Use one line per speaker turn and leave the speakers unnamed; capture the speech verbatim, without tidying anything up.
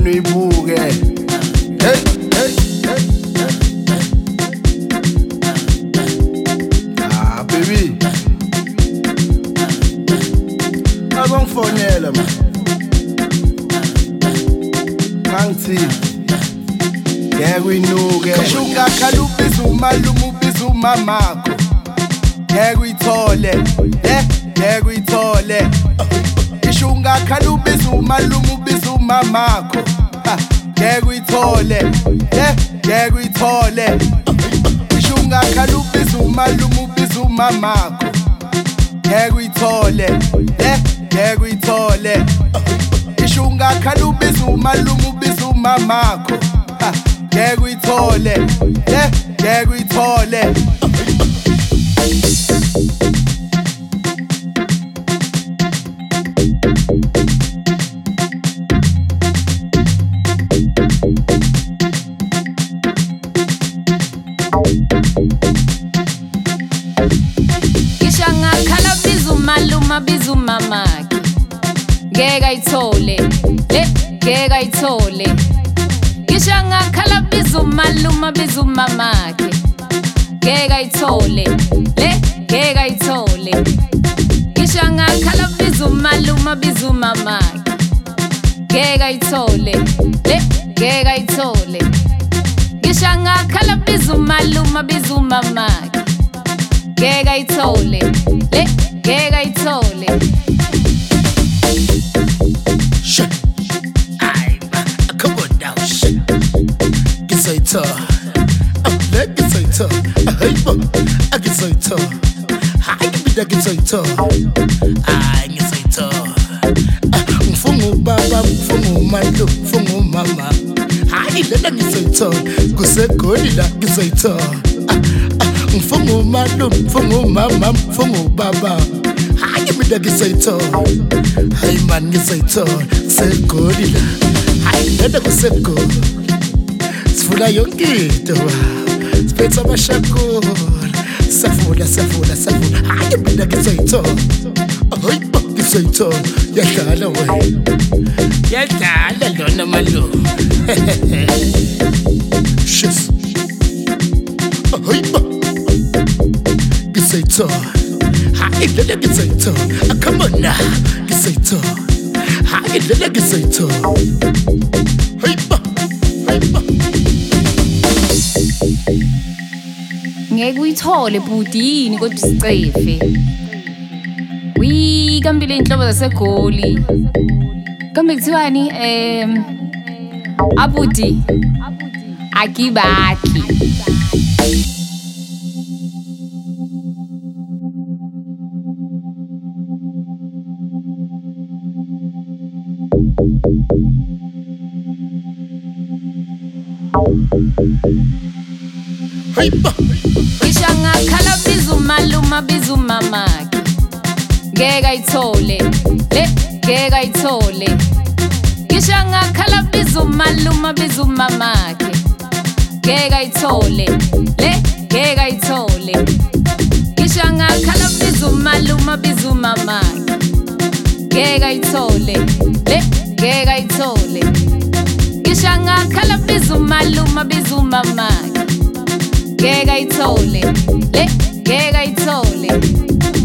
ngcono ibuke. Hey, hey, hey. Ah, baby. Akongifonela man. Ngangithini? Ngeke uyinuke. Shuka khalubiza umalume ubiza umamakho. Ngeke uyithole. Eh, ngeke uyithole. Ishunga khalubiza umalume ubiza umamakho. Ngeke uyithole. Eh, ngeke uyithole. Ishunga khalubiza umalume ubiza umamakho. Ngeke uyithole. Eh, ngeke uyithole. Ishunga khalubiza umalume ubiza umamakho. Ngeke uyithole. Eh, ngeke uyithole.
Ishanga khala bizu maluma bizu mamaki. Ngeke ayithole. Le ngeke ayithole. Ishanga khala bizu maluma bizu mamaki. Ngeke ayithole. Le ngeke ayithole. Ishanga khala bizu maluma bizu mamaki. Ngeke ayithole. Le ngeke ayithole. Ishanga khala bizu maluma bizu mamaki. Ngeke ayithole. Le ngeke ayithole.
Shit. Ay, come on now, shit. Gizaita. I'm like Gizaita. Hey, bo. I Gizaita. Hi, give me that Gizaita. Ay, Gizaita. Mfungu baba, mfungu mando, mfungu mama. Hi, lela Gizaita. Kuse kodi la Gizaita. Mfungu mando, mfungu mama, mfungu baba. Hi, give me that Gizaita. Hey man, Gizaita. Kuse kodi la. Hi, lela kuse kodi. Sifuna yonke into. Spetsa amashakula. Safuna, safuna, safuna. Hayi mina Gizaita. Hayi ba Gizaita. Yadlala we. Yadlala lona malo. Shit. Hayi ba Gizaita. Hayi lona Gizaita. Come on now, Gizaita. Hayi lona Gizaita. Hayi ba. Hayi ba.
Ngeke uyithole budini kodwa isicefe. Wi kambile inhlobo zasegoli. Kambe kuthiwani em abudi akibaki.
Hey, ba.
Ishanga khala bizu maluma bizu mamaki. Ngeke ayithole. Le ngeke ayithole. Ishanga khala bizu maluma bizu mamaki. Ngeke ayithole. Le ngeke ayithole. Ishanga khala bizu maluma bizu mamaki. Ngeke ayithole. Le ngeke ayithole. Ishanga khala bizu maluma bizu mamaki. Ngeke ayithole. Le ngeke ayithole.